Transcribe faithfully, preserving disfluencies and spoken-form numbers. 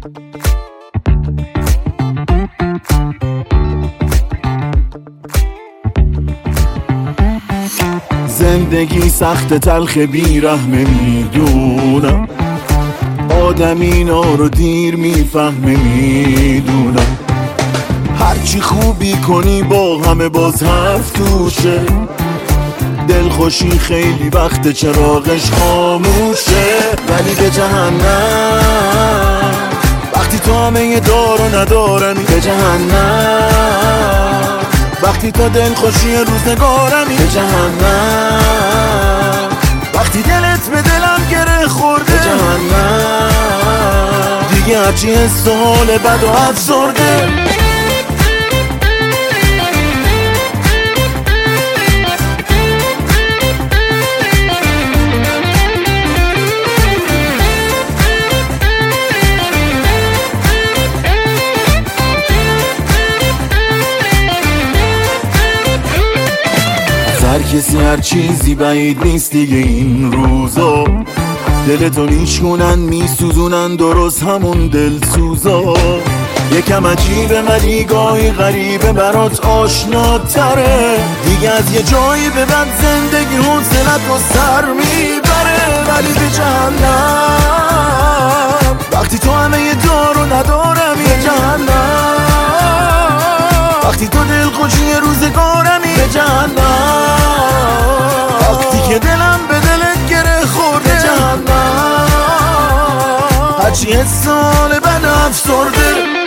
زندگی سخت تلخ بیرحمه میدونم، آدم اینا رو دیر میفهمه میدونم. هرچی خوبی کنی با همه باز حرف توشه، دلخوشی خیلی وقت چراغش خاموشه. ولی به جهنم وقتی تو همه دار و ندارمی، به جهنم وقتی تو دلخوشی روزگارمی، به جهنم وقتی دلت به دلم گره خورده، به جهنم دیگه هرچی حس و حال بد و افسرده. هر کسی هر چیزی بعید نیست دیگه این روزا، دلتو میشکنن میسوزونن درست همون دلسوزا. یکم عجیبه ولی گاهی غریبه برات آشناتره، دیگه از یه جایی به بعد زندگی حوصلت رو سر میبره. ولی به جهنم وقتی تو همه یه دار و ندارم، یه جهنم وقتی تو دلخوشی روزگارمی، به جهنم وقتی که دلم به دلت گره خورده، به جهنم هرچی حس حال بد افسرده.